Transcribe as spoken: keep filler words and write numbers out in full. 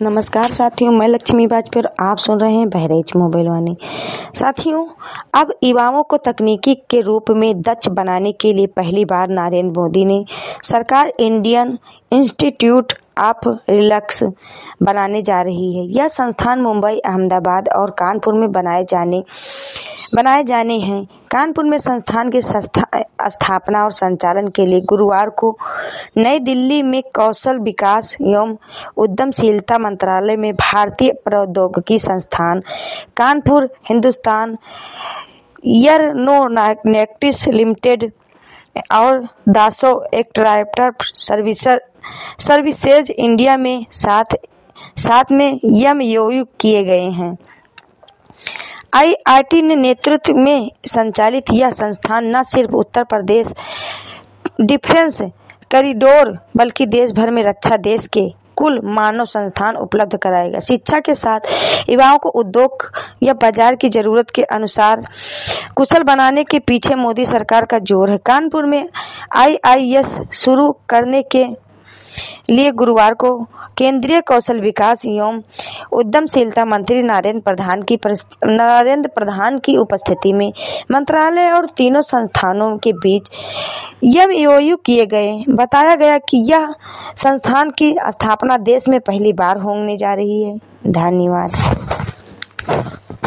नमस्कार साथियों, मैं लक्ष्मी बाजपेयी और आप सुन रहे हैं बहरेच मोबाइल वाणी। साथियों, अब युवाओं को तकनीकी के रूप में दक्ष बनाने के लिए पहली बार नरेंद्र मोदी ने सरकार इंडियन इंस्टीट्यूट ऑफ रिसर्च बनाने जा रही है। यह संस्थान मुंबई, अहमदाबाद और कानपुर में बनाए जाने बनाए जाने हैं। कानपुर में संस्थान की स्थापना और संचालन के लिए गुरुवार को नई दिल्ली में कौशल विकास एवं उद्यमशीलता मंत्रालय में भारतीय प्रौद्योगिकी संस्थान कानपुर, हिंदुस्तान एरोनॉटिक्स लिमिटेड और दासो एयरक्राफ्ट सर्विसेज इंडिया में साथ साथ में एमओयू किए गए हैं। आई आई टी ने नेतृत्व में संचालित यह संस्थान न सिर्फ उत्तर प्रदेश डिफेंस कॉरिडोर बल्कि देश भर में रक्षा देश के कुल मानव संस्थान उपलब्ध कराएगा। शिक्षा के साथ युवाओं को उद्योग या बाजार की जरूरत के अनुसार कुशल बनाने के पीछे मोदी सरकार का जोर है। कानपुर में आई आई एस शुरू करने के लिए गुरुवार को केंद्रीय कौशल विकास एवं उद्यमशीलता मंत्री नरेंद्र प्रधान की नरेंद्र प्रधान की उपस्थिति में मंत्रालय और तीनों संस्थानों के बीच एमओयू किए गए। बताया गया कि यह संस्थान की स्थापना देश में पहली बार होने जा रही है। धन्यवाद।